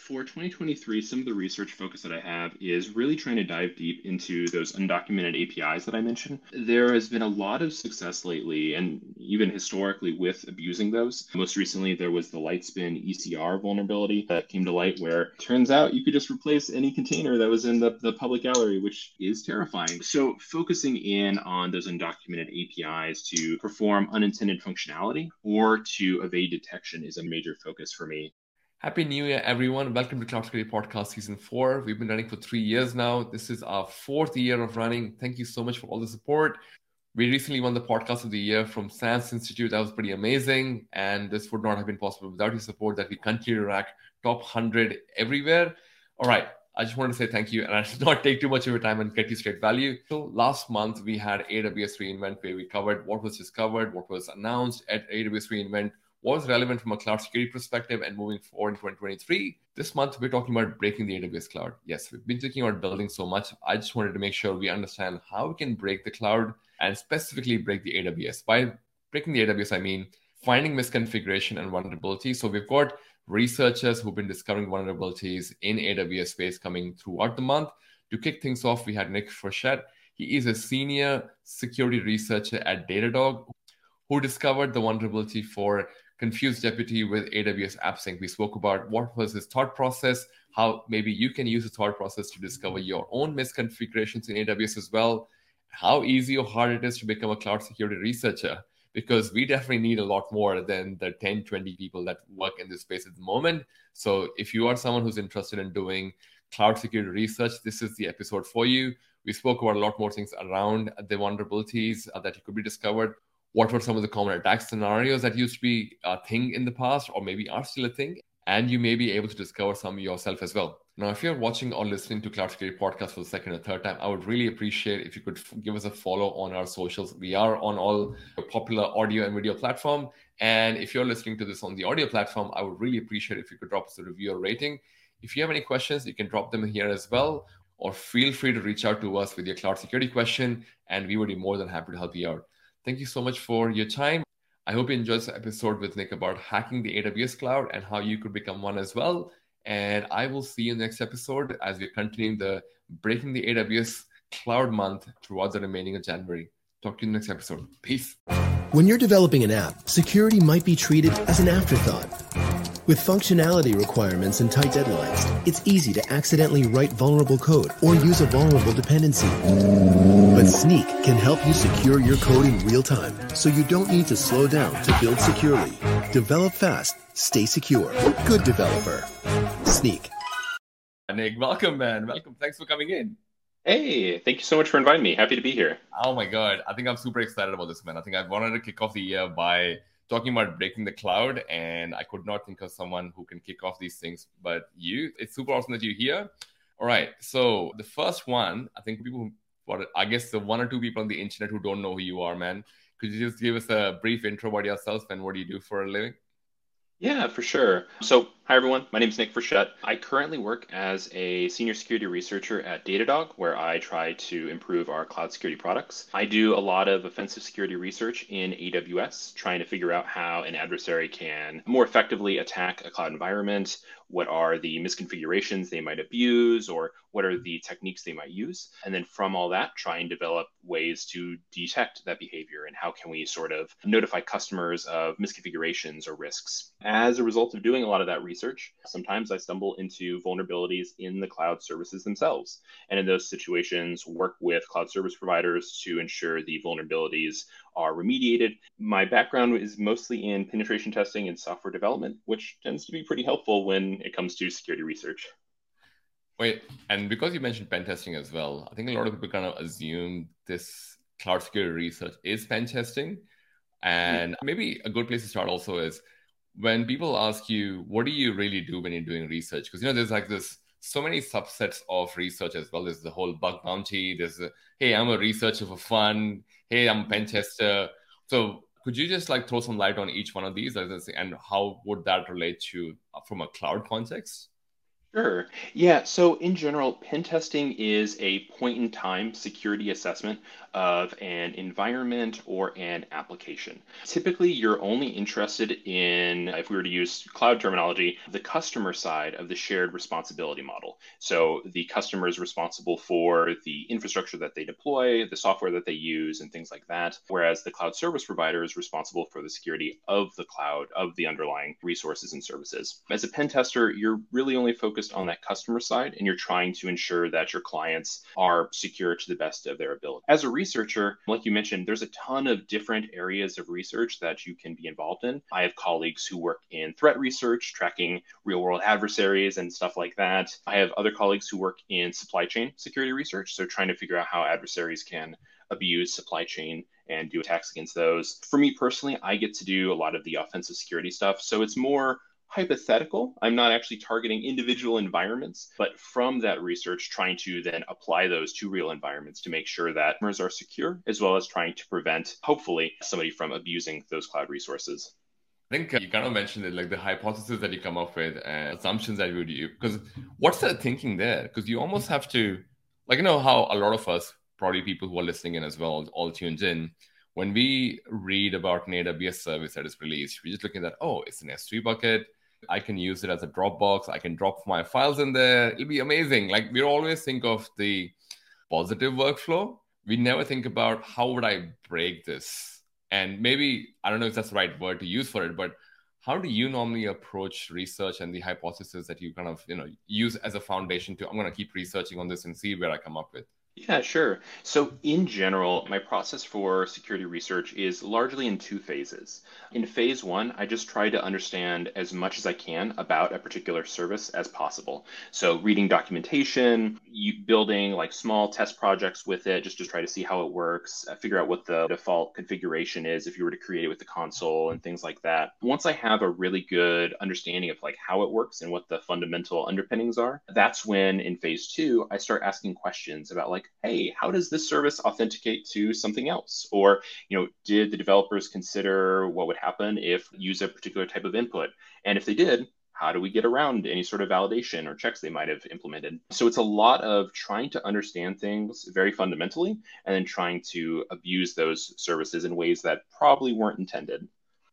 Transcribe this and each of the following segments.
For 2023, some of the research focus that I have is really trying to dive deep into those undocumented APIs that I mentioned. There has been a lot of success lately and even historically with abusing those. Most recently, there was the Lightspin ECR vulnerability that came to light where it turns out you could just replace any container that was in the public gallery, which is terrifying. So focusing in on those undocumented APIs to perform unintended functionality or to evade detection is a major focus for me. Happy New Year, everyone. Welcome to Cloud Security Podcast Season 4. We've been running for 3 years now. This is our 4th year of running. Thank you so much for all the support. We recently won the Podcast of the Year from SANS Institute. That was pretty amazing. And this would not have been possible without your support that we continue to rank top 100 everywhere. All right. I just want to say thank you, and I should not take too much of your time and get you straight value. So last month, we had AWS reInvent where we covered what was discovered, what was announced at AWS reInvent, what was relevant from a cloud security perspective and moving forward in 2023. This month, we're talking about breaking the AWS cloud. Yes, we've been thinking about building so much. I just wanted to make sure we understand how we can break the cloud and specifically break the AWS. By breaking the AWS, I mean finding misconfiguration and vulnerability. So we've got researchers who've been discovering vulnerabilities in AWS space coming throughout the month. To kick things off, we had Nick Frechette. He is a senior security researcher at Datadog who discovered the vulnerability for Confused Deputy with AWS AppSync. We spoke about what was his thought process, how maybe you can use the thought process to discover your own misconfigurations in AWS as well, how easy or hard it is to become a cloud security researcher, because we definitely need a lot more than the 10, 20 people that work in this space at the moment. So if you are someone who's interested in doing cloud security research, this is the episode for you. We spoke about a lot more things around the vulnerabilities that could be discovered. What were some of the common attack scenarios that used to be a thing in the past or maybe are still a thing? And you may be able to discover some yourself as well. Now, if you're watching or listening to Cloud Security Podcast for the second or third time, I would really appreciate if you could give us a follow on our socials. We are on all popular audio and video platform. And if you're listening to this on the audio platform, I would really appreciate if you could drop us a review or rating. If you have any questions, you can drop them here as well, or feel free to reach out to us with your cloud security question, and we would be more than happy to help you out. Thank you so much for your time. I hope you enjoyed this episode with Nick about hacking the AWS cloud and how you could become one as well. And I will see you in the next episode as we're continuing the Breaking the AWS Cloud Month throughout the remaining of January. Talk to you in the next episode. Peace. When you're developing an app, security might be treated as an afterthought. With functionality requirements and tight deadlines, it's easy to accidentally write vulnerable code or use a vulnerable dependency. But Snyk can help you secure your code in real time, so you don't need to slow down to build securely. Develop fast, stay secure. Good developer. Snyk. Nick, welcome, man. Welcome. Thanks for coming in. Hey, thank you so much for inviting me. Happy to be here. Oh my God. I think I'm super excited about this, man. I think I wanted to kick off the year by talking about breaking the cloud, and I could not think of someone who can kick off these things but you. It's super awesome that you're here. All right. So the first one, I think I guess the one or two people on the internet who don't know who you are, man. Could you just give us a brief intro about yourself and what do you do for a living? Yeah, for sure. So, hi everyone. My name is Nick Frechette. I currently work as a senior security researcher at Datadog, where I try to improve our cloud security products. I do a lot of offensive security research in AWS, trying to figure out how an adversary can more effectively attack a cloud environment. What are the misconfigurations they might abuse, or what are the techniques they might use? And then from all that, try and develop ways to detect that behavior and how can we sort of notify customers of misconfigurations or risks. As a result of doing a lot of that research, sometimes I stumble into vulnerabilities in the cloud services themselves. And in those situations, work with cloud service providers to ensure the vulnerabilities are remediated. My background is mostly in penetration testing and software development, which tends to be pretty helpful when it comes to security research. Wait, and because you mentioned pen testing as well, I think a lot of people kind of assume this cloud security research is pen testing. And maybe a good place to start also is when people ask you, what do you really do when you're doing research? Because, there's like this, so many subsets of research as well. There's the whole bug bounty. Hey, I'm a researcher for fun. Hey, I'm a pen tester. So could you just throw some light on each one of these and how would that relate to from a cloud context? Sure. Yeah. So in general, pen testing is a point in time security assessment of an environment or an application. Typically, you're only interested in, if we were to use cloud terminology, the customer side of the shared responsibility model. So the customer is responsible for the infrastructure that they deploy, the software that they use, and things like that. Whereas the cloud service provider is responsible for the security of the cloud, of the underlying resources and services. As a pen tester, you're really only focused on that customer side, and you're trying to ensure that your clients are secure to the best of their ability. As a researcher, like you mentioned, there's a ton of different areas of research that you can be involved in. I have colleagues who work in threat research, tracking real world adversaries and stuff like that. I have other colleagues who work in supply chain security research, so trying to figure out how adversaries can abuse supply chain and do attacks against those. For me personally, I get to do a lot of the offensive security stuff, so it's more hypothetical. I'm not actually targeting individual environments, but from that research, trying to then apply those to real environments to make sure that customers are secure, as well as trying to prevent, hopefully, somebody from abusing those cloud resources. I think you kind of mentioned it, like the hypothesis that you come up with and assumptions that you would use. Because what's the thinking there? Because you almost have to, like, how a lot of us, probably people who are listening in as well, all tuned in, when we read about an AWS service that is released, we're just looking at, oh, it's an S3 bucket. I can use it as a Dropbox. I can drop my files in there. It'll be amazing. Like, we always think of the positive workflow. We never think about how would I break this? And maybe, I don't know if that's the right word to use for it, but how do you normally approach research and the hypothesis that you kind of, use as a foundation to, I'm going to keep researching on this and see where I come up with? Yeah, sure. So, in general, my process for security research is largely in two phases. In phase one, I just try to understand as much as I can about a particular service as possible. So, reading documentation, building like small test projects with it, just to try to see how it works, figure out what the default configuration is if you were to create it with the console and things like that. Once I have a really good understanding of like how it works and what the fundamental underpinnings are, that's when in phase two, I start asking questions about like, hey, how does this service authenticate to something else? Or, did the developers consider what would happen if use a particular type of input? And if they did, how do we get around any sort of validation or checks they might have implemented? So it's a lot of trying to understand things very fundamentally and then trying to abuse those services in ways that probably weren't intended.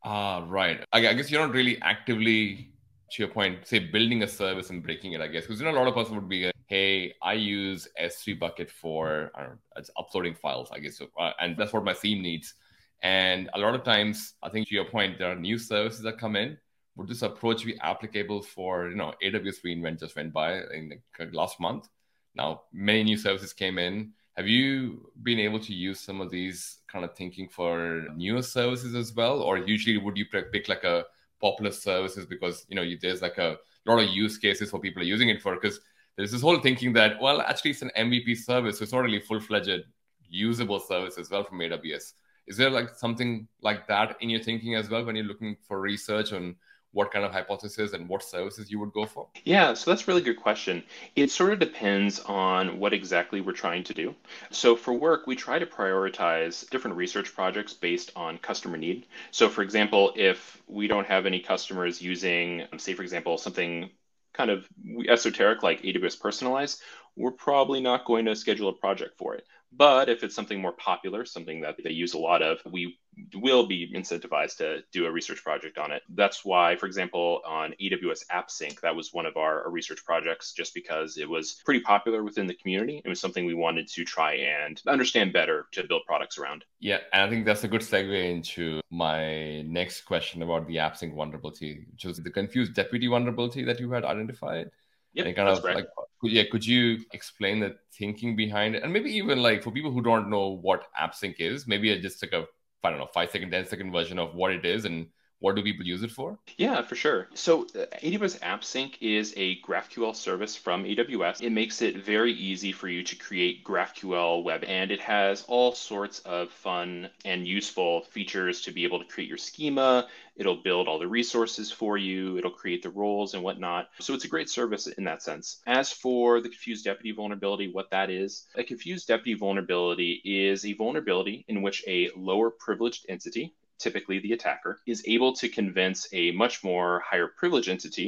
Right. I guess you're not really actively, to your point, say building a service and breaking it, I guess. Because a lot of us would be, hey, I use S3 bucket for, I don't know, it's uploading files, I guess. And that's what my theme needs. And a lot of times, I think to your point, there are new services that come in. Would this approach be applicable for, AWS reInvent just went by in the last month? Now, many new services came in. Have you been able to use some of these kind of thinking for newer services as well? Or usually would you pick like a popular services because, there's like a lot of use cases for people are using it for? Because there's this whole thinking that, well, actually it's an MVP service, so it's not really full-fledged usable service as well from AWS. Is there like something like that in your thinking as well when you're looking for research on what kind of hypothesis and what services you would go for? Yeah, so that's a really good question. It sort of depends on what exactly we're trying to do. So for work, we try to prioritize different research projects based on customer need. So for example, if we don't have any customers using, say, for example, something kind of esoteric like AWS Personalize, we're probably not going to schedule a project for it. But if it's something more popular, something that they use a lot of, we will be incentivized to do a research project on it. That's why, for example, on AWS AppSync, that was one of our research projects just because it was pretty popular within the community. It was something we wanted to try and understand better to build products around. Yeah, and I think that's a good segue into my next question about the AppSync vulnerability, which was the confused deputy vulnerability that you had identified. Yep, and kind of correct. Could you explain the thinking behind it? And maybe even like for people who don't know what AppSync is, maybe just like a, I don't know, 5-second, 10-second version of what it is and what do people use it for? Yeah, for sure. So AWS AppSync is a GraphQL service from AWS. It makes it very easy for you to create GraphQL web, and it has all sorts of fun and useful features to be able to create your schema. It'll build all the resources for you. It'll create the roles and whatnot. So it's a great service in that sense. As for the confused deputy vulnerability, what that is, a confused deputy vulnerability is a vulnerability in which a lower privileged entity, typically the attacker, is able to convince a much more higher privilege entity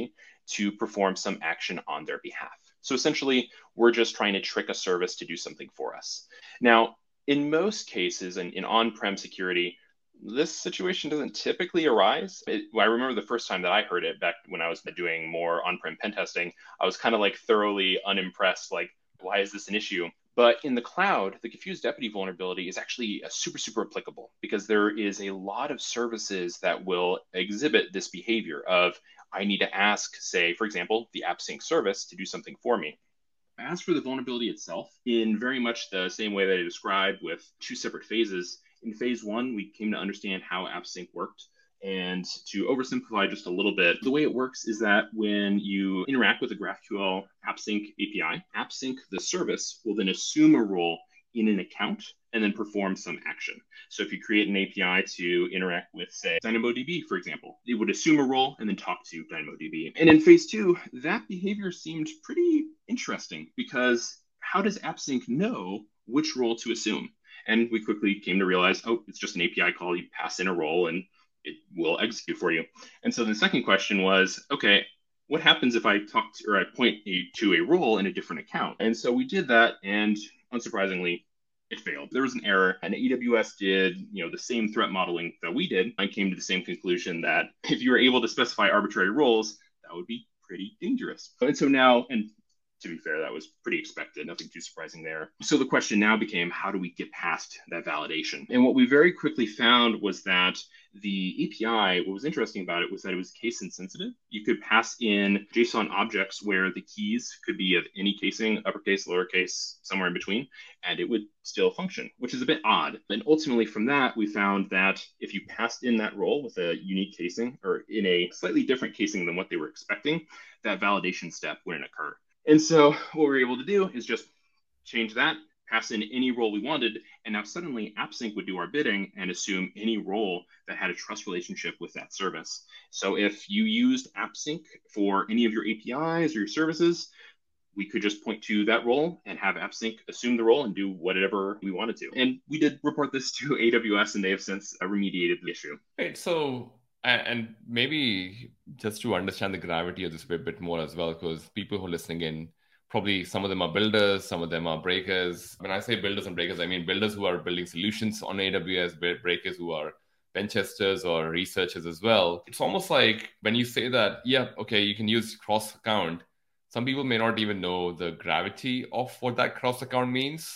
to perform some action on their behalf. So essentially, we're just trying to trick a service to do something for us. Now, in most cases, and in on-prem security, this situation doesn't typically arise. I remember the first time that I heard it back when I was doing more on-prem pen testing, I was kind of like thoroughly unimpressed, like, why is this an issue? But in the cloud, the Confused Deputy vulnerability is actually super, super applicable because there is a lot of services that will exhibit this behavior of, I need to ask, say, for example, the AppSync service to do something for me. As for the vulnerability itself, in very much the same way that I described with two separate phases, in phase one, we came to understand how AppSync worked. And to oversimplify just a little bit, the way it works is that when you interact with a GraphQL AppSync API, AppSync, the service, will then assume a role in an account and then perform some action. So if you create an API to interact with, say, DynamoDB, for example, it would assume a role and then talk to DynamoDB. And in phase two, that behavior seemed pretty interesting because how does AppSync know which role to assume? And we quickly came to realize, oh, it's just an API call. You pass in a role and it will execute for you. And so the second question was, okay, what happens if I point to a role in a different account? And so we did that, and unsurprisingly, it failed. There was an error, and AWS did, the same threat modeling that we did. I came to the same conclusion that if you were able to specify arbitrary roles, that would be pretty dangerous. And so now, and to be fair, that was pretty expected, nothing too surprising there. So the question now became, how do we get past that validation? And what we very quickly found was that the API, what was interesting about it was that it was case insensitive. You could pass in JSON objects where the keys could be of any casing, uppercase, lowercase, somewhere in between, and it would still function, which is a bit odd. And ultimately from that, we found that if you passed in that role with a unique casing or in a slightly different casing than what they were expecting, that validation step wouldn't occur. And so what we were able to do is just change that, pass in any role we wanted, and now suddenly AppSync would do our bidding and assume any role that had a trust relationship with that service. So if you used AppSync for any of your APIs or your services, we could just point to that role and have AppSync assume the role and do whatever we wanted to. And we did report this to AWS, and they have since remediated the issue. Right. So, and maybe just to understand the gravity of this a bit more as well, because people who are listening in, probably some of them are builders, some of them are breakers. When I say builders and breakers, I mean builders who are building solutions on AWS, breakers who are pen testers or researchers as well. It's almost like when you say that, yeah, okay, you can use cross account, some people may not even know the gravity of what that cross account means.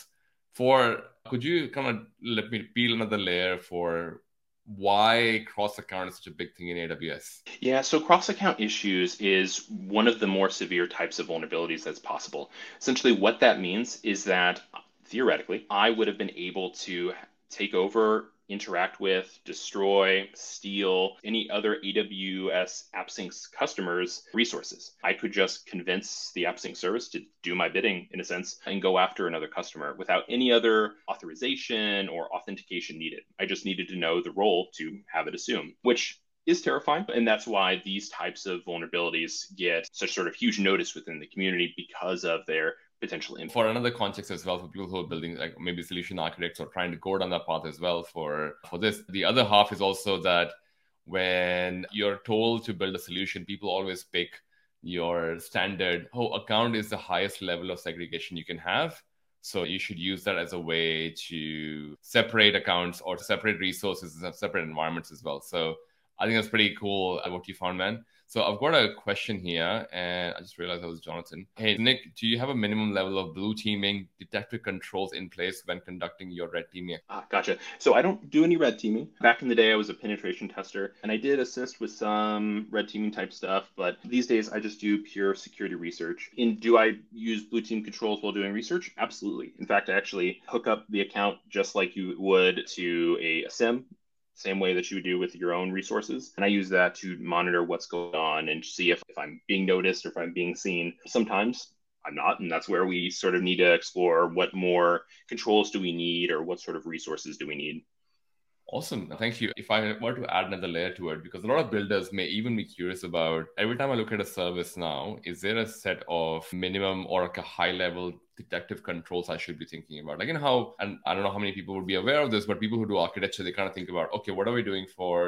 Could you kind of let me peel another layer for why cross-account is such a big thing in AWS? Yeah, so cross-account issues is one of the more severe types of vulnerabilities that's possible. Essentially, what that means is that, theoretically, I would have been able to take over, interact with, destroy, steal any other AWS AppSync customers' resources. I could just convince the AppSync service to do my bidding, in a sense, and go after another customer without any other authorization or authentication needed. I just needed to know the role to have it assume, which is terrifying. And that's why these types of vulnerabilities get such sort of huge notice within the community because of their potential impact. For another context as well, for people who are building like maybe solution architects or trying to go down that path as well for this. The other half is also that when you're told to build a solution, people always pick your standard, account is the highest level of segregation you can have. So you should use that as a way to separate accounts or separate resources and separate environments as well. So I think that's pretty cool what you found, man. So I've got a question here, and I just realized that was Jonathan. Hey, Nick, do you have a minimum level of blue teaming detective controls in place when conducting your red teaming? Gotcha. So I don't do any red teaming. Back in the day, I was a penetration tester, and I did assist with some red teaming type stuff, but these days I just do pure security research. Do I use blue team controls while doing research? Absolutely. In fact, I actually hook up the account just like you would to a SIEM, same way that you would do with your own resources. And I use that to monitor what's going on and see if I'm being noticed or if I'm being seen. Sometimes I'm not, and that's where we sort of need to explore what more controls do we need or what sort of resources do we need. Awesome. Thank you. If I were to add another layer to it, because a lot of builders may even be curious about, every time I look at a service now, is there a set of minimum or like a high level detective controls I should be thinking about? Like, how, and I don't know how many people would be aware of this, but people who do architecture, they kind of think about, okay, what are we doing for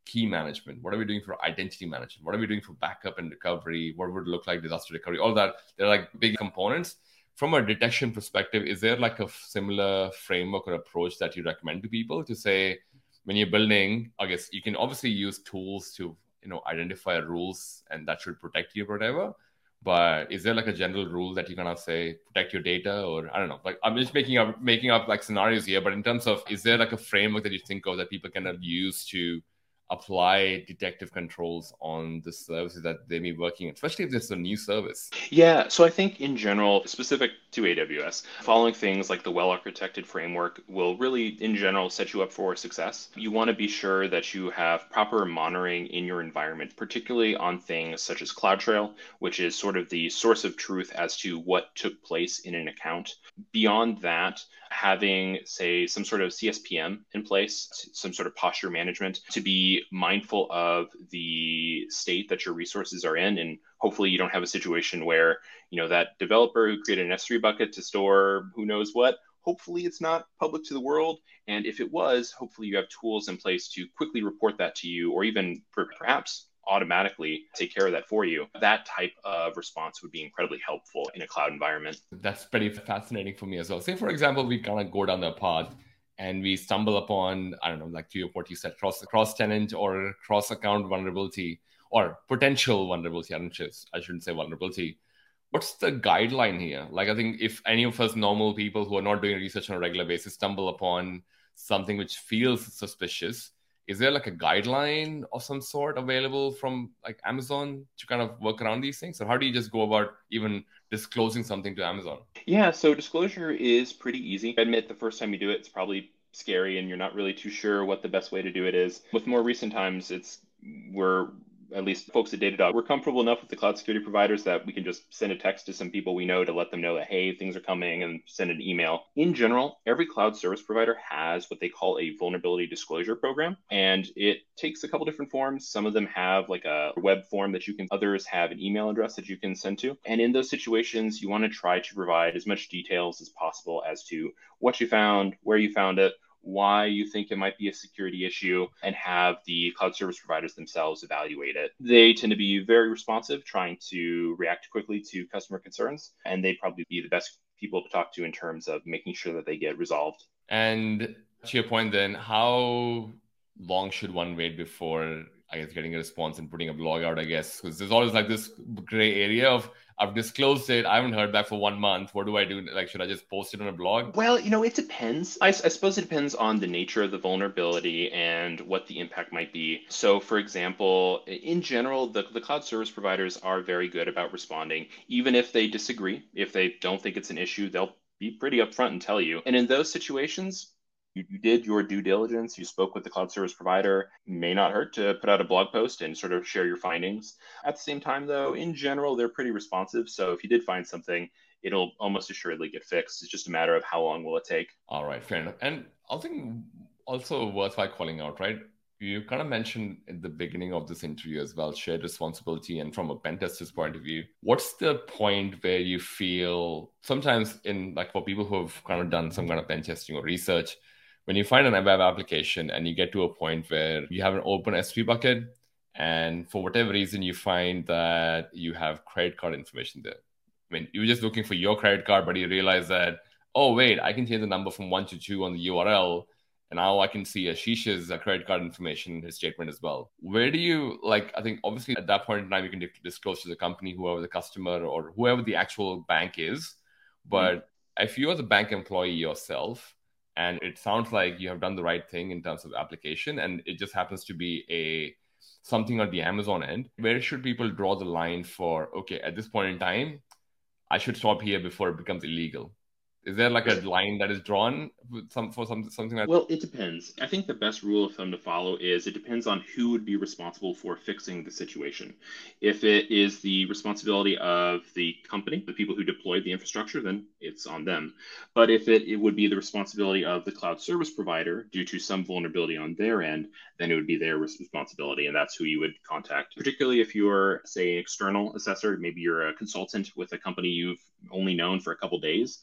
key management? What are we doing for identity management? What are we doing for backup and recovery? What would it look like disaster recovery? All that. They're like big components. From a detection perspective, is there like a similar framework or approach that you recommend to people to say, when you're building, I guess you can obviously use tools to, identify rules and that should protect you or whatever. But is there like a general rule that you kind of say protect your data, or I don't know? Like I'm just making up like scenarios here. But in terms of, is there like a framework that you think of that people can use to apply detective controls on the services that they may be working in, especially if this is a new service? Yeah, so I think in general, specific to AWS, following things like the well-architected framework will really, in general, set you up for success. You want to be sure that you have proper monitoring in your environment, particularly on things such as CloudTrail, which is sort of the source of truth as to what took place in an account. Beyond that, having, say, some sort of CSPM in place, some sort of posture management, to be mindful of the state that your resources are in. And hopefully you don't have a situation where, that developer who created an S3 bucket to store who knows what, hopefully it's not public to the world. And if it was, hopefully you have tools in place to quickly report that to you, or even perhaps automatically take care of that for you. That type of response would be incredibly helpful in a cloud environment. That's pretty fascinating for me as well. Say, for example, we kind of go down the path and we stumble upon, I don't know, like to what you said, cross-tenant or cross-account vulnerability or potential vulnerability. I shouldn't say vulnerability. What's the guideline here? Like, I think if any of us normal people who are not doing research on a regular basis stumble upon something which feels suspicious, is there like a guideline of some sort available from like Amazon to kind of work around these things? Or how do you just go about even disclosing something to Amazon? Yeah, so disclosure is pretty easy. I admit the first time you do it, it's probably scary and you're not really too sure what the best way to do it is. With more recent times, we're at least folks at Datadog, we're comfortable enough with the cloud security providers that we can just send a text to some people we know to let them know that, hey, things are coming, and send an email. In general, every cloud service provider has what they call a vulnerability disclosure program, and it takes a couple different forms. Some of them have like a web form that you can, others have an email address that you can send to. And in those situations, you want to try to provide as much details as possible as to what you found, where you found it, why you think it might be a security issue, and have the cloud service providers themselves evaluate it. They tend to be very responsive, trying to react quickly to customer concerns, and they'd probably be the best people to talk to in terms of making sure that they get resolved. And to your point then, how long should one wait before, I guess, getting a response and putting a blog out, I guess? Because there's always like this gray area of, I've disclosed it, I haven't heard back for 1 month. What do I do? Like, should I just post it on a blog? Well, it depends. I suppose it depends on the nature of the vulnerability and what the impact might be. So, for example, in general, the cloud service providers are very good about responding. Even if they disagree, if they don't think it's an issue, they'll be pretty upfront and tell you. And in those situations, you did your due diligence, you spoke with the cloud service provider. May not hurt to put out a blog post and sort of share your findings. At the same time, though, in general, they're pretty responsive. So if you did find something, it'll almost assuredly get fixed. It's just a matter of how long will it take. All right, fair enough. And I think also worthwhile calling out, right? You kind of mentioned at the beginning of this interview as well, shared responsibility. And from a pen tester's point of view, what's the point where you feel sometimes in like for people who have kind of done some kind of pen testing or research, when you find an web application and you get to a point where you have an open S3 bucket, and for whatever reason, you find that you have credit card information there. I mean, you were just looking for your credit card, but you realize that, oh, wait, I can change the number from 1 to 2 on the URL. And now I can see Ashish's credit card information in his statement as well. Where do you, I think obviously at that point in time, you can disclose to the company, whoever the customer or whoever the actual bank is. But if you're the bank employee yourself, and it sounds like you have done the right thing in terms of application, and it just happens to be something on the Amazon end, where should people draw the line for, okay, at this point in time, I should stop here before it becomes illegal? Is there like a line that is drawn something like that? Well, it depends. I think the best rule of thumb to follow is it depends on who would be responsible for fixing the situation. If it is the responsibility of the company, the people who deployed the infrastructure, then it's on them. But if it would be the responsibility of the cloud service provider due to some vulnerability on their end, then it would be their responsibility, and that's who you would contact. Particularly if you're, say, an external assessor, maybe you're a consultant with a company you've only known for a couple days, it might be a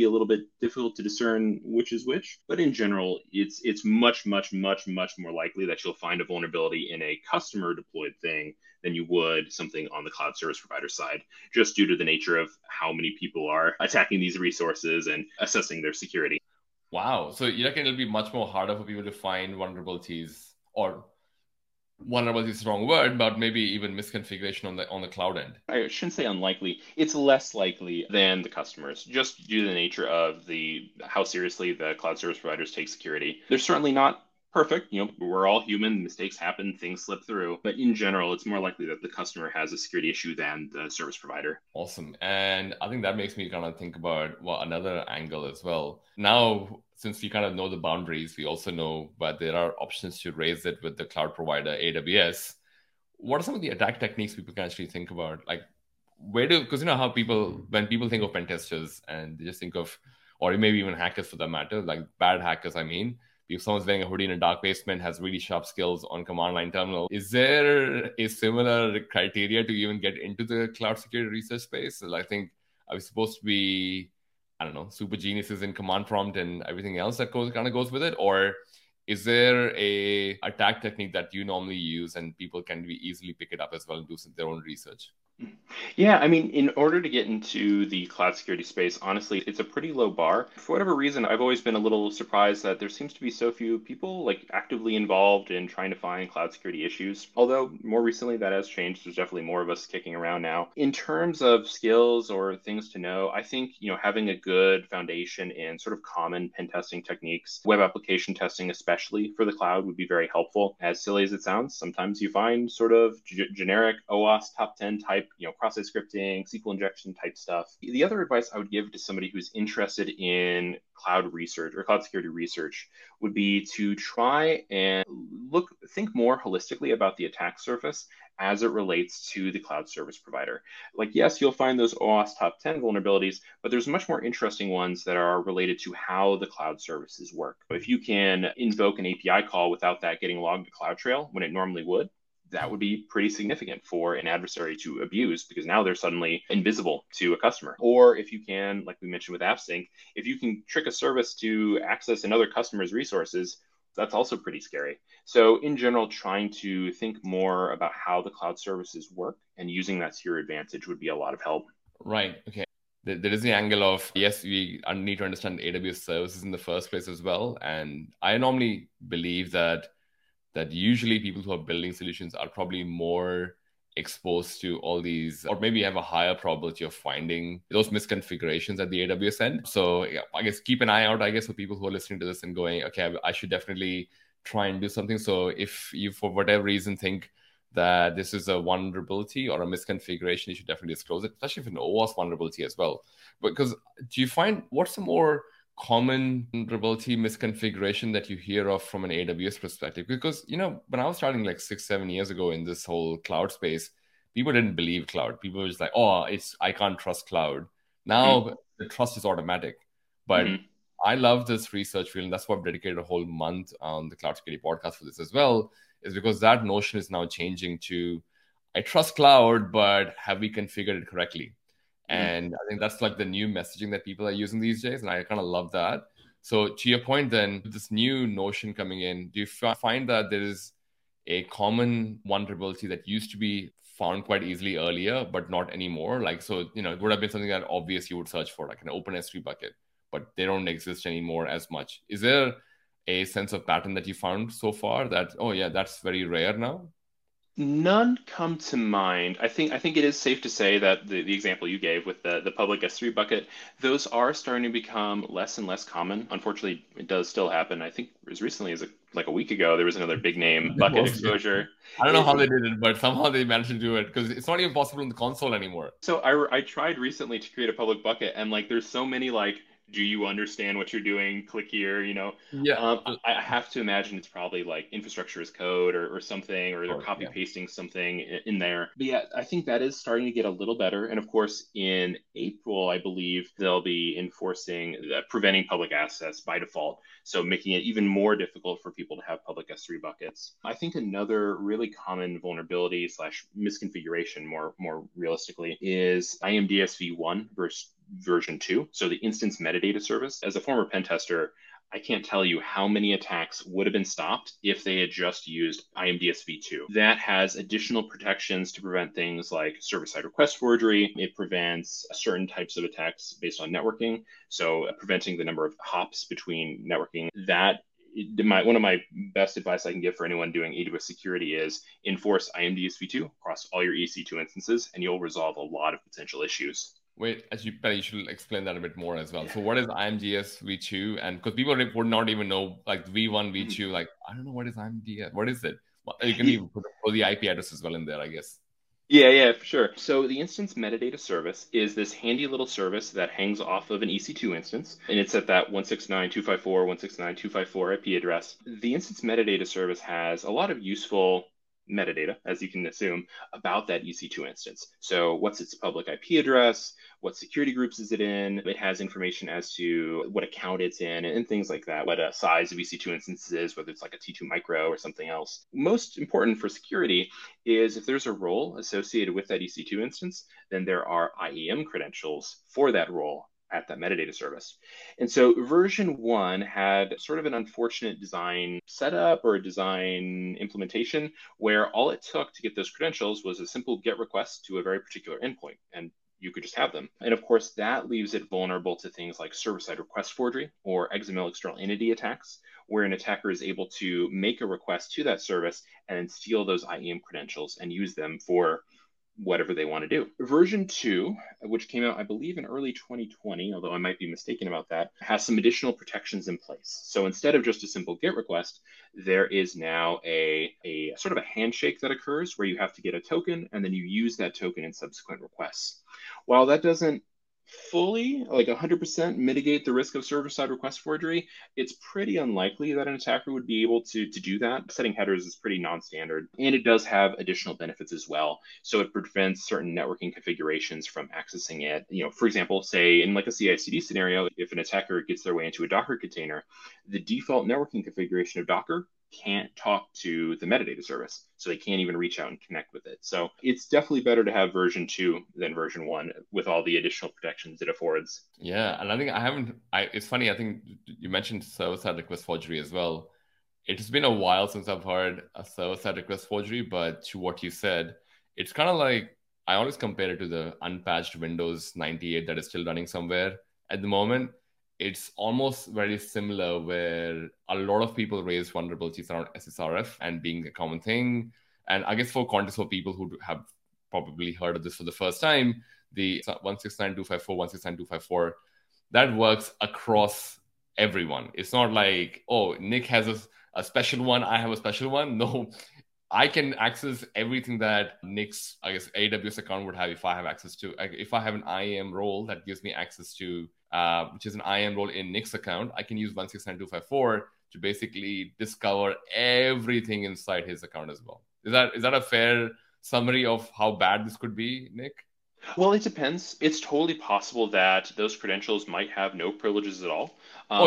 a little bit difficult to discern which is which. But in general, it's much, much, much, much more likely that you'll find a vulnerability in a customer deployed thing than you would something on the cloud service provider side, just due to the nature of how many people are attacking these resources and assessing their security. Wow. So you reckon it'll be much more harder for people to find vulnerabilities, or vulnerability is the wrong word, but maybe even misconfiguration on the cloud end? I shouldn't say unlikely. It's less likely than the customers, just due to the nature of how seriously the cloud service providers take security. They're certainly not perfect. We're all human. Mistakes happen, things slip through. But in general, it's more likely that the customer has a security issue than the service provider. Awesome. And I think that makes me kind of think about another angle as well. Now, since we kind of know the boundaries, we also know that there are options to raise it with the cloud provider, AWS. What are some of the attack techniques people can actually think about? Like, because you know how when people think of pen testers and they just think of, or maybe even hackers for that matter, like bad hackers, I mean, if someone's wearing a hoodie in a dark basement, has really sharp skills on command line terminal, is there a similar criteria to even get into the cloud security research space? I think, are we supposed to be, I don't know, super geniuses in command prompt and everything else that kind of goes with it? Or is there a attack technique that you normally use and people can easily pick it up as well and do their own research? Yeah, I mean, in order to get into the cloud security space, honestly, it's a pretty low bar. For whatever reason, I've always been a little surprised that there seems to be so few people actively involved in trying to find cloud security issues. Although more recently that has changed. There's definitely more of us kicking around now. In terms of skills or things to know, I think, having a good foundation in sort of common pen testing techniques, web application testing, especially for the cloud, would be very helpful. As silly as it sounds, sometimes you find sort of generic OWASP top 10 type cross-site scripting, SQL injection type stuff. The other advice I would give to somebody who's interested in cloud research or cloud security research would be to try and think more holistically about the attack surface as it relates to the cloud service provider. Yes, you'll find those OWASP top 10 vulnerabilities, but there's much more interesting ones that are related to how the cloud services work. If you can invoke an API call without that getting logged to CloudTrail when it normally would, that would be pretty significant for an adversary to abuse, because now they're suddenly invisible to a customer. Or if you can, like we mentioned with AppSync, if you can trick a service to access another customer's resources, that's also pretty scary. So in general, trying to think more about how the cloud services work and using that to your advantage would be a lot of help. Right. Okay. There is the angle of, yes, we need to understand AWS services in the first place as well. And I normally believe that usually people who are building solutions are probably more exposed to all these, or maybe have a higher probability of finding those misconfigurations at the AWS end. So yeah, I guess keep an eye out, for people who are listening to this and going, okay, I should definitely try and do something. So if you, for whatever reason, think that this is a vulnerability or a misconfiguration, you should definitely disclose it, especially if it's an OWASP vulnerability as well. Because do you find, what's the more common vulnerability misconfiguration that you hear of from an AWS perspective? Because, when I was starting 6-7 years ago in this whole cloud space, people didn't believe cloud. People were just like, oh, I can't trust cloud. Now the trust is automatic. But I love this research field, and that's why I've dedicated a whole month on the Cloud Security podcast for this as well, is because that notion is now changing to, I trust cloud, but have we configured it correctly? And I think that's the new messaging that people are using these days. And I kind of love that. So to your point, then, with this new notion coming in, do you find that there is a common vulnerability that used to be found quite easily earlier, but not anymore? So, it would have been something that obvious you would search for, like an open S3 bucket, but they don't exist anymore as much. Is there a sense of pattern that you found so far that, oh yeah, that's very rare now? None come to mind. I think it is safe to say that the example you gave with the public S3 bucket, those are starting to become less and less common. Unfortunately, it does still happen. I think as recently as a week ago, there was another big name bucket exposure. I don't know how they did it, but somehow they managed to do it, because it's not even possible in the console anymore. So I tried recently to create a public bucket, and there's so many do you understand what you're doing? Click here, Yeah. I have to imagine it's probably infrastructure as code or something, or they're copy pasting something in there. But yeah, I think that is starting to get a little better. And of course, in April, I believe they'll be enforcing preventing public access by default. So making it even more difficult for people to have public S3 buckets. I think another really common vulnerability / misconfiguration, more realistically, is IMDS v1 versus version 2, so the instance metadata service. As a former pen tester, I can't tell you how many attacks would have been stopped if they had just used IMDS v2. That has additional protections to prevent things like server-side request forgery. It prevents certain types of attacks based on networking, so preventing the number of hops between networking. One of my best advice I can give for anyone doing AWS security is enforce IMDS v2 across all your EC2 instances, and you'll resolve a lot of potential issues. Wait, you should explain that a bit more as well. So what is IMDS v2? And because people would not even know, like v1, v2, like, I don't know what is IMDS. What is it? You can even put the IP address as well in there, I guess. Yeah, for sure. So the instance metadata service is this handy little service that hangs off of an EC2 instance, and it's at that 169.254.169.254 IP address. The instance metadata service has a lot of useful metadata, as you can assume, about that EC2 instance. So what's its public IP address? What security groups is it in? It has information as to what account it's in and things like that, what a size of EC2 instances is, whether it's like a T2 micro or something else. Most important for security is if there's a role associated with that EC2 instance, then there are IAM credentials for that role at that metadata service. And so version 1 had sort of an unfortunate design setup or a design implementation where all it took to get those credentials was a simple GET request to a very particular endpoint, and you could just have them. And of course, that leaves it vulnerable to things like server-side request forgery or XML external entity attacks, where an attacker is able to make a request to that service and then steal those IAM credentials and use them for whatever they want to do. Version 2, which came out, I believe, in early 2020, although I might be mistaken about that, has some additional protections in place. So instead of just a simple GET request, there is now a sort of a handshake that occurs where you have to get a token and then you use that token in subsequent requests. While that doesn't fully, like 100% mitigate the risk of server-side request forgery, it's pretty unlikely that an attacker would be able to do that. Setting headers is pretty non-standard, and it does have additional benefits as well. So it prevents certain networking configurations from accessing it. For example, say in like a CI/CD scenario, if an attacker gets their way into a Docker container, the default networking configuration of Docker can't talk to the metadata service, so they can't even reach out and connect with it. So it's definitely better to have version 2 than version 1 with all the additional protections it affords. Yeah, and I think it's funny, I think you mentioned server-side request forgery as well. It's been a while since I've heard a server-side request forgery, but to what you said, it's kind of like, I always compare it to the unpatched Windows 98 that is still running somewhere at the moment. It's almost very similar where a lot of people raise vulnerabilities around SSRF and being a common thing. And I guess for context, for people who have probably heard of this for the first time, the 169.254, 169.254, that works across everyone. It's not like, oh, Nick has a special one, I have a special one. No, I can access everything that Nick's, I guess, AWS account would have if I have access to. If I have an IAM role that gives me access to, which is an IAM role in Nick's account, I can use 169.254 to basically discover everything inside his account as well. Is that a fair summary of how bad this could be, Nick? Well, it depends. It's totally possible that those credentials might have no privileges at all.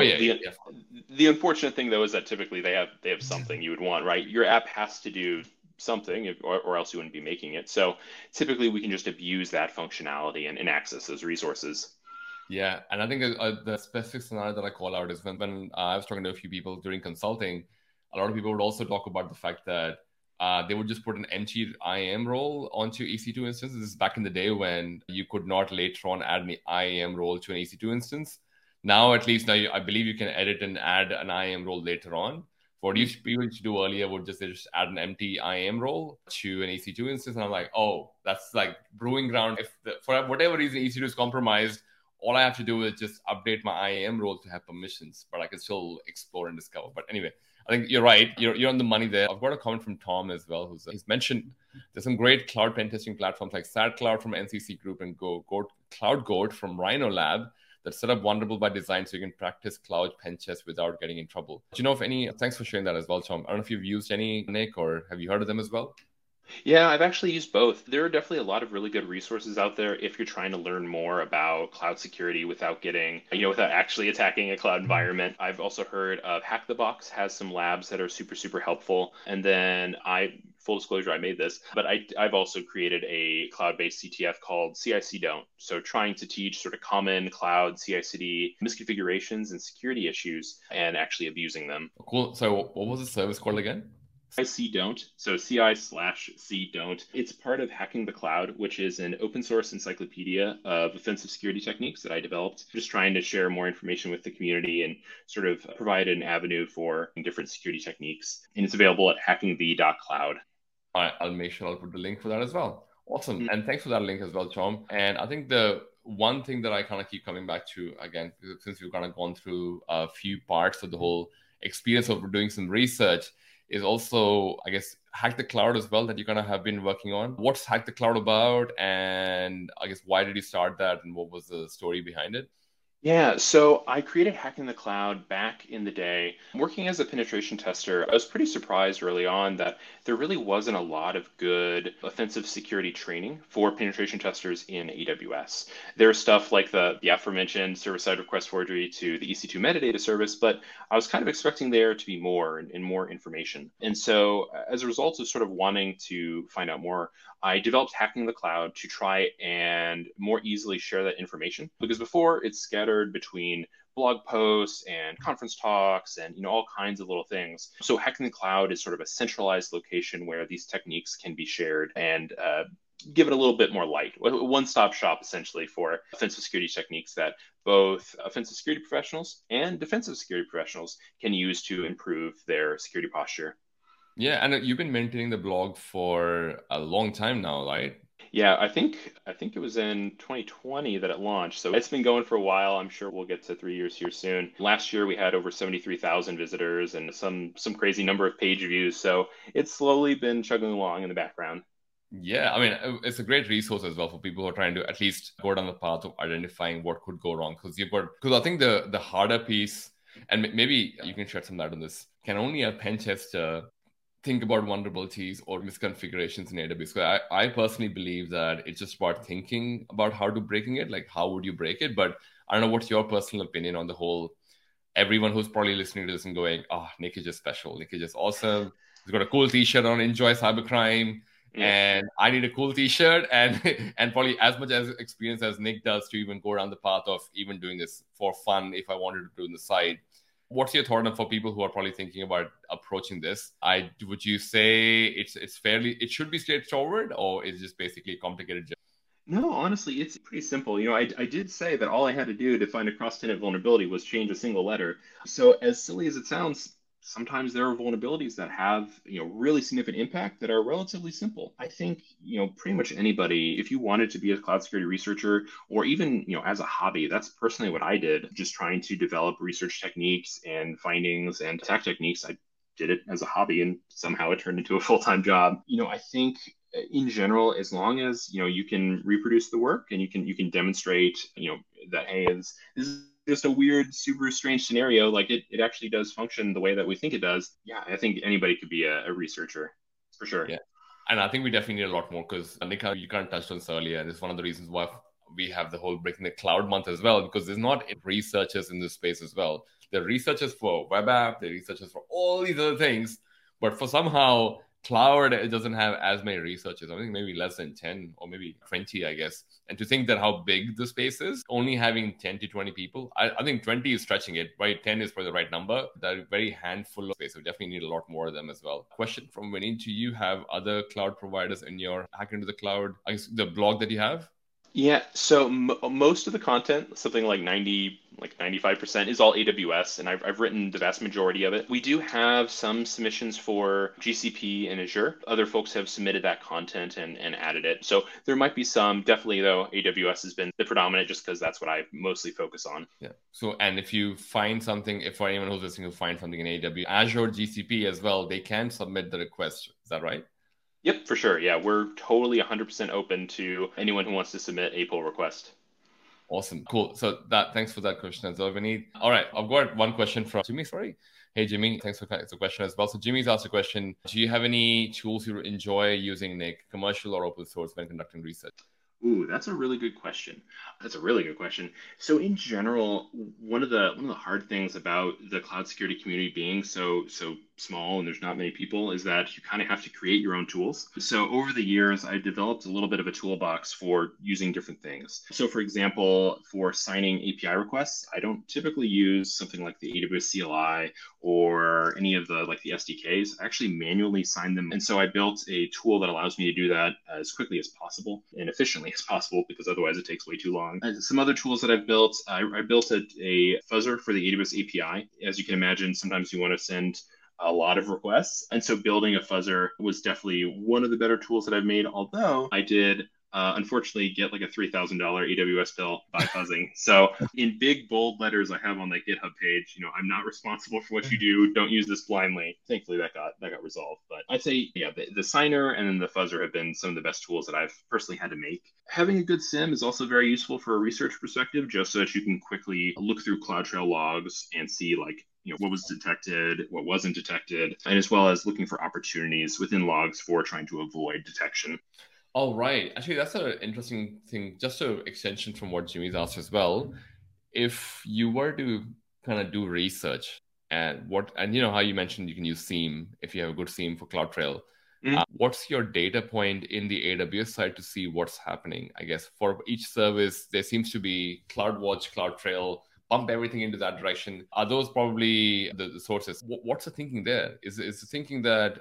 The unfortunate thing, though, is that typically they have something you would want, right? Your app has to do something, or else you wouldn't be making it. So typically we can just abuse that functionality and access those resources. Yeah, and I think the specific scenario that I call out is when I was talking to a few people during consulting, a lot of people would also talk about the fact that they would just put an empty IAM role onto EC2 instances. This is back in the day when you could not later on add an IAM role to an EC2 instance. Now, at least, I believe you can edit and add an IAM role later on. What people used to do earlier would just add an empty IAM role to an EC2 instance. And I'm like, oh, that's like brewing ground. If for whatever reason EC2 is compromised, all I have to do is just update my IAM role to have permissions, but I can still explore and discover. But anyway, I think you're right. You're on the money there. I've got a comment from Tom as well, he's mentioned there's some great cloud pen testing platforms like SATcloud from NCC Group and CloudGoat from Rhino Lab that's set up vulnerable by design so you can practice cloud pen tests without getting in trouble. Do you know of any? Thanks for sharing that as well, Tom. I don't know if you've used any, Nick, or have you heard of them as well? Yeah, I've actually used both. There are definitely a lot of really good resources out there if you're trying to learn more about cloud security without without actually attacking a cloud environment. I've also heard of Hack the Box has some labs that are super, super helpful. And then full disclosure, I made this, but I've also created a cloud-based CTF called CIC Don't. So trying to teach sort of common cloud CI/CD misconfigurations and security issues and actually abusing them. Cool. So what was the service called again? CI Don't, so CI/C Don't. It's part of Hacking the Cloud, which is an open source encyclopedia of offensive security techniques that I developed, just trying to share more information with the community and sort of provide an avenue for different security techniques. And it's available at hackingthe.cloud. All right, I'll make sure I'll put the link for that as well. Awesome. And thanks for that link as well, Tom. And I think the one thing that I kind of keep coming back to, again, since we've kind of gone through a few parts of the whole experience of doing some research, is also, I guess, Hack the Cloud as well that you kind of have been working on. What's Hack the Cloud about? And I guess, why did you start that? And what was the story behind it? Yeah, so I created Hacking the Cloud back in the day. Working as a penetration tester, I was pretty surprised early on that there really wasn't a lot of good offensive security training for penetration testers in AWS. There's stuff like the aforementioned server-side request forgery to the EC2 metadata service, but I was kind of expecting there to be more and more information. And so as a result of sort of wanting to find out more, I developed Hacking the Cloud to try and more easily share that information, because before it's scattered between blog posts and conference talks and all kinds of little things. So Hacking the Cloud is sort of a centralized location where these techniques can be shared and give it a little bit more light. A one-stop shop essentially for offensive security techniques that both offensive security professionals and defensive security professionals can use to improve their security posture. Yeah, and you've been maintaining the blog for a long time now, right? Yeah, I think it was in 2020 that it launched. So it's been going for a while. I'm sure we'll get to 3 years here soon. Last year we had over 73,000 visitors and some crazy number of page views. So it's slowly been chugging along in the background. Yeah, I mean, it's a great resource as well for people who are trying to at least go down the path of identifying what could go wrong. Because I think the harder piece, and maybe you can shed some light on this, can only a pen tester think about vulnerabilities or misconfigurations in AWS. So I personally believe that it's just about thinking about how to breaking it, like how would you break it? But I don't know, what's your personal opinion on the whole, everyone who's probably listening to this and going, oh, Nick is just special. Nick is just awesome. He's got a cool t-shirt on, enjoy cybercrime. And I need a cool t-shirt and probably as much as experience as Nick does to even go down the path of even doing this for fun if I wanted to do it on the side. What's your thought on for people who are probably thinking about approaching this? Would you say it should be straightforward, or is it just basically complicated? No, honestly, it's pretty simple. I did say that all I had to do to find a cross-tenant vulnerability was change a single letter. So as silly as it sounds, sometimes there are vulnerabilities that have, really significant impact that are relatively simple. I think, pretty much anybody, if you wanted to be a cloud security researcher or even, as a hobby, that's personally what I did, just trying to develop research techniques and findings and attack techniques. I did it as a hobby and somehow it turned into a full-time job. I think in general, as long as, you can reproduce the work and you can demonstrate, that, hey, this is just a weird, super strange scenario, like it actually does function the way that we think it does. Yeah, I think anybody could be a researcher for sure. Yeah. And I think we definitely need a lot more because Nick, you kind of touched on this earlier. And it's one of the reasons why we have the whole Breaking the Cloud month as well, because there's not researchers in this space as well. There are researchers for web app, there are researchers for all these other things, but for somehow cloud, it doesn't have as many researchers. I think maybe less than 10 or maybe 20, I guess. And to think that how big the space is, only having 10 to 20 people, I think 20 is stretching it, right? 10 is probably the right number. That is very handful of space. So we definitely need a lot more of them as well. Question from Winnie, do you have other cloud providers in your Hack into the Cloud, I guess, the blog that you have? Yeah, so most of the content, something like 95%, is all AWS, and I've written the vast majority of it. We do have some submissions for GCP and Azure. Other folks have submitted that content and added it. So there might be some, definitely though, AWS has been the predominant just because that's what I mostly focus on. Yeah. So, and if you find something, if for anyone who's listening who find something in AWS, Azure, GCP as well, they can submit the request. Is that right? Yep, for sure. Yeah, we're totally 100% open to anyone who wants to submit a pull request. Awesome. Cool. So thanks for that question as well, Vinny. All right. I've got one question from Jimmy. Sorry. Hey, Jimmy. Thanks for the question as well. So Jimmy's asked a question. Do you have any tools you enjoy using, Nick, commercial or open source when conducting research? Ooh, that's a really good question. So in general, one of the hard things about the cloud security community being so small and there's not many people is that you kind of have to create your own tools. So over the years, I developed a little bit of a toolbox for using different things. So for example, for signing API requests, I don't typically use something like the AWS CLI or any of the SDKs. I actually manually sign them. And so I built a tool that allows me to do that as quickly as possible and efficiently as possible, because otherwise it takes way too long. Some other tools that I've built, I built a fuzzer for the AWS API. As you can imagine, sometimes you want to send a lot of requests. And so building a fuzzer was definitely one of the better tools that I've made, although I did unfortunately get like a $3,000 AWS bill by fuzzing. So in big bold letters I have on the GitHub page, I'm not responsible for what you do. Don't use this blindly. Thankfully that got resolved. But I'd say, yeah, the signer and then the fuzzer have been some of the best tools that I've personally had to make. Having a good SIEM is also very useful for a research perspective, just so that you can quickly look through CloudTrail logs and see what was detected, what wasn't detected, and as well as looking for opportunities within logs for trying to avoid detection. All right. Actually, that's an interesting thing. Just an extension from what Jimmy's asked as well. If you were to kind of do research and how you mentioned you can use SIEM if you have a good SIEM for CloudTrail. What's your data point in the AWS side to see what's happening? I guess for each service, there seems to be CloudWatch, CloudTrail, pump everything into that direction. Are those probably the sources? What's the thinking there? Is the thinking that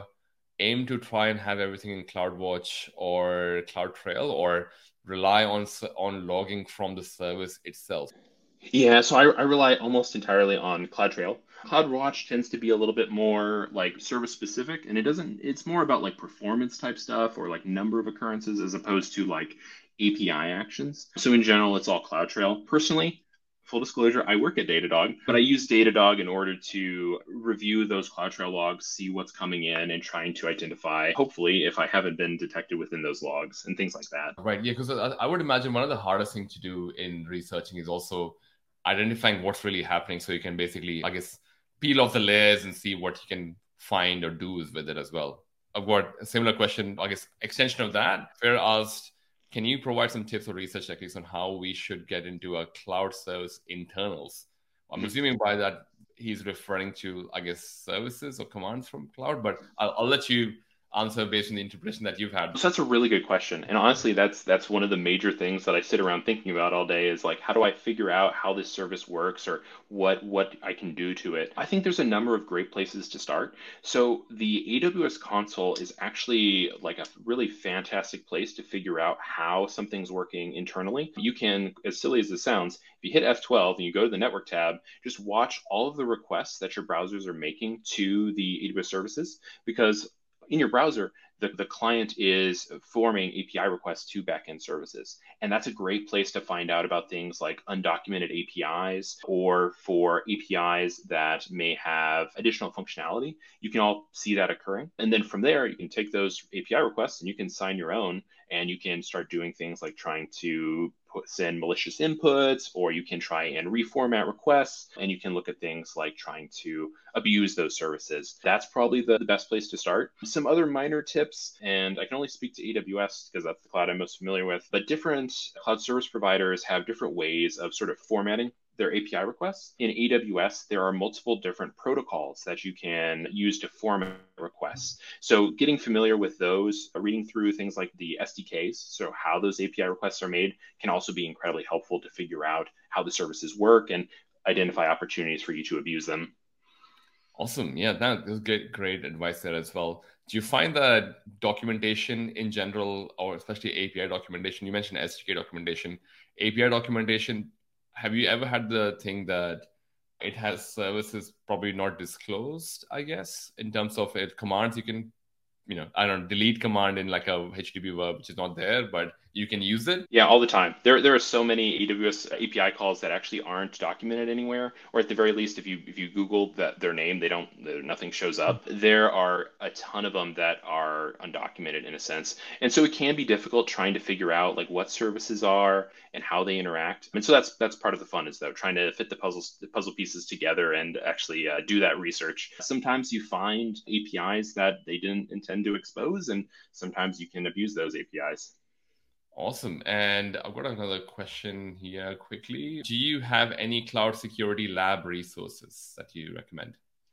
aim to try and have everything in CloudWatch or CloudTrail, or rely on logging from the service itself? Yeah, so I rely almost entirely on CloudTrail. CloudWatch tends to be a little bit more like service specific, and it's more about like performance type stuff or like number of occurrences as opposed to like API actions. So in general, it's all CloudTrail. Personally, full disclosure, I work at Datadog, but I use Datadog in order to review those CloudTrail logs, see what's coming in, and trying to identify, hopefully, if I haven't been detected within those logs and things like that. Right. Yeah, because I would imagine one of the hardest things to do in researching is also identifying what's really happening, so you can basically, I guess, peel off the layers and see what you can find or do with it as well. I've got a similar question, I guess, extension of that. Fair asked, can you provide some tips or research checklists on how we should get into a cloud service internals? I'm assuming by that he's referring to, I guess, services or commands from cloud, but I'll let you answer based on the interpretation that you've had. So that's a really good question. And honestly, that's one of the major things that I sit around thinking about all day is like, how do I figure out how this service works or what I can do to it? I think there's a number of great places to start. So the AWS console is actually like a really fantastic place to figure out how something's working internally. You can, as silly as it sounds, if you hit F12 and you go to the network tab, just watch all of the requests that your browsers are making to the AWS services, because in your browser, the client is forming API requests to backend services. And that's a great place to find out about things like undocumented APIs, or for APIs that may have additional functionality. You can all see that occurring. And then from there, you can take those API requests and you can sign your own, and you can start doing things like trying to send malicious inputs, or you can try and reformat requests, and you can look at things like trying to abuse those services. That's probably the best place to start. Some other minor tips, and I can only speak to AWS because that's the cloud I'm most familiar with, but different cloud service providers have different ways of sort of formatting their API requests. In AWS, there are multiple different protocols that you can use to format requests. So getting familiar with those, reading through things like the SDKs, so how those API requests are made, can also be incredibly helpful to figure out how the services work and identify opportunities for you to abuse them. Awesome. Yeah, that is great advice there as well. Do you find that documentation in general, or especially API documentation, you mentioned SDK documentation, API documentation, have you ever had the thing that it has services probably not disclosed, I guess, in terms of commands you can, I don't know, delete command in like a HTTP verb, which is not there, but you can use it? Yeah, all the time. There are so many AWS API calls that actually aren't documented anywhere, or at the very least, if you Google their name, nothing shows up. There are a ton of them that are undocumented in a sense, and so it can be difficult trying to figure out like what services are and how they interact. And so that's part of the fun, is though trying to fit the puzzle pieces together and actually do that research. Sometimes you find APIs that they didn't intend to expose, and sometimes you can abuse those APIs. Awesome. And I've got another question here quickly. Do you have any cloud security lab resources that you recommend?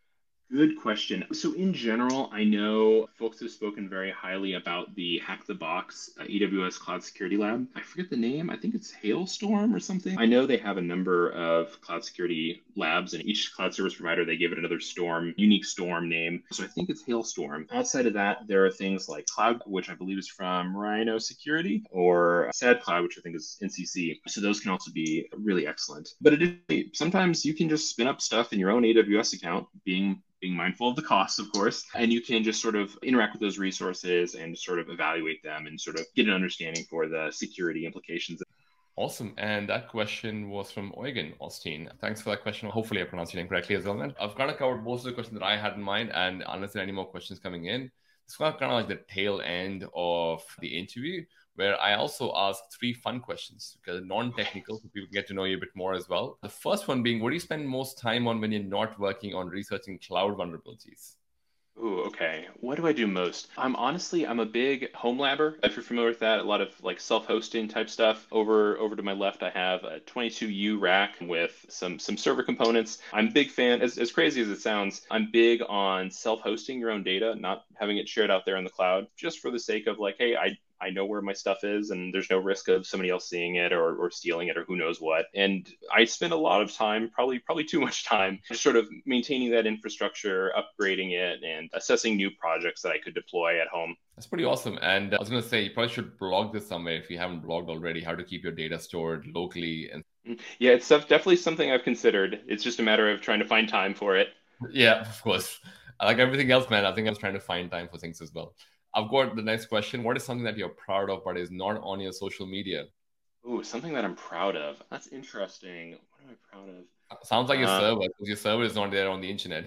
Good question. So in general, I know folks have spoken very highly about the Hack the Box AWS Cloud Security Lab. I forget the name. I think it's Hailstorm or something. I know they have a number of cloud security labs, and each cloud service provider, they give it another unique storm name. So I think it's Hailstorm. Outside of that, there are things like Cloud, which I believe is from Rhino Security, or SAD Cloud, which I think is NCC. So those can also be really excellent. But additionally, sometimes you can just spin up stuff in your own AWS account, being mindful of the costs, of course, and you can just sort of interact with those resources and sort of evaluate them and sort of get an understanding for the security implications. Awesome. And that question was from Eugen Austin. Thanks for that question. Hopefully I pronounced your name correctly as well, man. I've kind of covered most of the questions that I had in mind, and unless there are any more questions coming in, it's kind of like the tail end of the interview, where I also ask 3 fun questions, because non-technical, so people get to know you a bit more as well. The first one being, what do you spend most time on when you're not working on researching cloud vulnerabilities? Ooh, okay. What do I do most? I'm a big home labber. If you're familiar with that, a lot of like self-hosting type stuff. Over to my left, I have a 22U rack with some server components. I'm a big fan, as crazy as it sounds, I'm big on self-hosting your own data, not having it shared out there in the cloud, just for the sake of like, hey, I know where my stuff is and there's no risk of somebody else seeing it or stealing it or who knows what. And I spend a lot of time, probably too much time, just sort of maintaining that infrastructure, upgrading it, and assessing new projects that I could deploy at home. That's pretty awesome. And I was going to say, you probably should blog this somewhere if you haven't blogged already, how to keep your data stored locally. And yeah, it's definitely something I've considered. It's just a matter of trying to find time for it. Yeah, of course. Like everything else, man, I think I was trying to find time for things as well. I've got the next question. What is something that you're proud of but is not on your social media? Ooh, something that I'm proud of. That's interesting. What am I proud of? Sounds like your server, because your server is not there on the internet.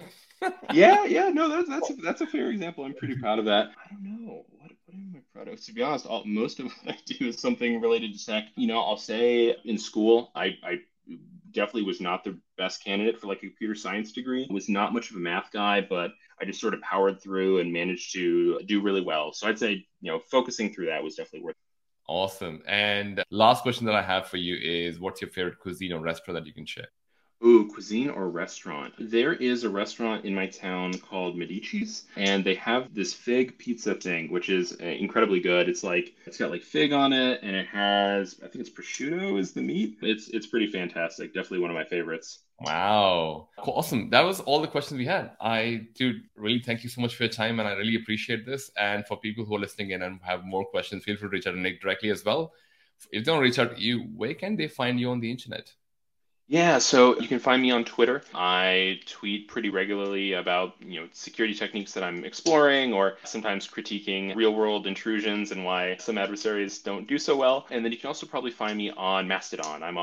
yeah, no, that's a fair example. I'm pretty proud of that. I don't know. What am I proud of? To be honest, most of what I do is something related to tech. I'll say in school, I definitely was not the best candidate for like a computer science degree. I was not much of a math guy, but I just sort of powered through and managed to do really well. So I'd say, focusing through that was definitely worth it. Awesome. And last question that I have for you is, what's your favorite cuisine or restaurant that you can share? Ooh, cuisine or restaurant? There is a restaurant in my town called Medici's, and they have this fig pizza thing, which is incredibly good. It's got like fig on it, and it has, I think it's prosciutto is the meat. It's pretty fantastic. Definitely one of my favorites. Wow. Cool. Awesome. That was all the questions we had. I do really thank you so much for your time, and I really appreciate this. And for people who are listening in and have more questions, feel free to reach out to Nick directly as well. If they don't reach out to you, where can they find you on the internet? Yeah, so you can find me on Twitter. I tweet pretty regularly about, security techniques that I'm exploring or sometimes critiquing real-world intrusions and why some adversaries don't do so well. And then you can also probably find me on Mastodon. I'm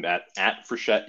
at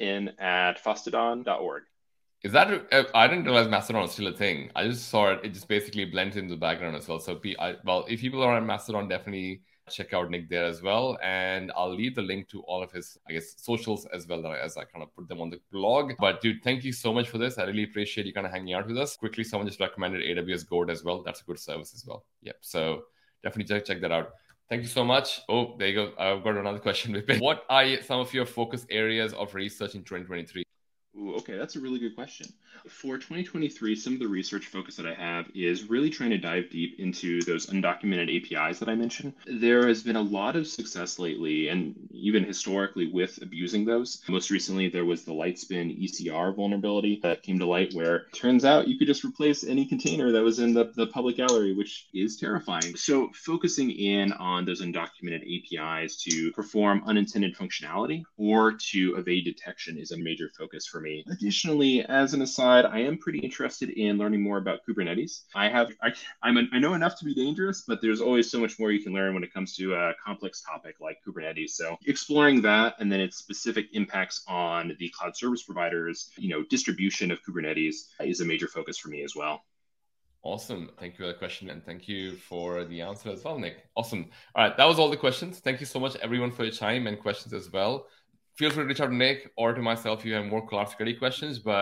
FreshetIn@fosstodon.org. Is that, I didn't realize Mastodon was still a thing. I just saw it. It just basically blends into the background as well. So, if people are on Mastodon, definitely check out Nick there as well. And I'll leave the link to all of his, socials as well as I kind of put them on the blog. But dude, thank you so much for this. I really appreciate you kind of hanging out with us. Quickly, someone just recommended AWS Goat as well. That's a good service as well. Yep. So definitely check that out. Thank you so much. Oh, there you go. I've got another question. What are some of your focus areas of research in 2023? Ooh, okay, that's a really good question. For 2023, some of the research focus that I have is really trying to dive deep into those undocumented APIs that I mentioned. There has been a lot of success lately, and even historically, with abusing those. Most recently, there was the Lightspin ECR vulnerability that came to light, where it turns out you could just replace any container that was in the public gallery, which is terrifying. So focusing in on those undocumented APIs to perform unintended functionality or to evade detection is a major focus for me. Additionally, as an aside, I am pretty interested in learning more about Kubernetes. I know enough to be dangerous, but there's always so much more you can learn when it comes to a complex topic like Kubernetes. So exploring that and then its specific impacts on the cloud service providers, distribution of Kubernetes is a major focus for me as well. Awesome. Thank you for the question, and thank you for the answer as well, Nick. Awesome. All right, that was all the questions. Thank you so much, everyone, for your time and questions as well. Feel free to reach out to Nick or to myself if you have more cloud security questions, but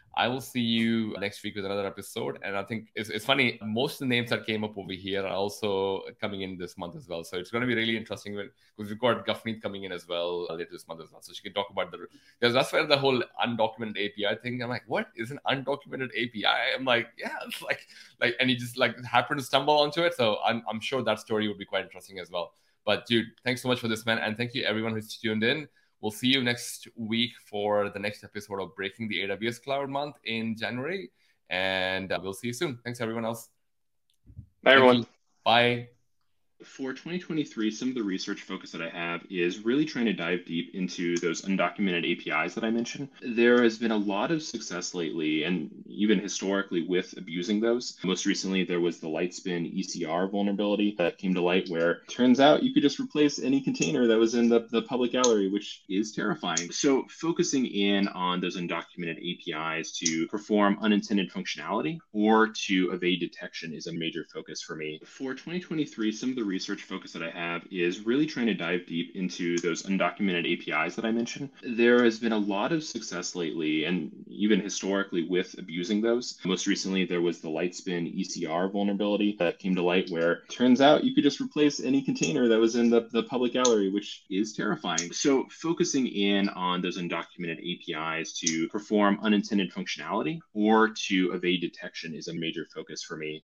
I will see you next week with another episode. And I think it's funny, most of the names that came up over here are also coming in this month as well. So it's going to be really interesting because we've got Gafneet coming in as well later this month as well. So she can talk about because that's where the whole undocumented API thing. I'm like, what is an undocumented API? I'm like, yeah, it's like, and he just like happened to stumble onto it. So I'm sure that story would be quite interesting as well. But dude, thanks so much for this, man. And thank you everyone who's tuned in. We'll see you next week for the next episode of Breaking the AWS Cloud Month in January. And we'll see you soon. Thanks, everyone else. Bye, everyone. Bye. For 2023, some of the research focus that I have is really trying to dive deep into those undocumented APIs that I mentioned. There has been a lot of success lately and even historically with abusing those. Most recently, there was the Lightspin ECR vulnerability that came to light where it turns out you could just replace any container that was in the public gallery, which is terrifying. So focusing in on those undocumented APIs to perform unintended functionality or to evade detection is a major focus for me. For 2023, some of the research focus that I have is really trying to dive deep into those undocumented APIs that I mentioned. There has been a lot of success lately and even historically with abusing those. Most recently, there was the Lightspin ECR vulnerability that came to light where it turns out you could just replace any container that was in the public gallery, which is terrifying. So focusing in on those undocumented APIs to perform unintended functionality or to evade detection is a major focus for me.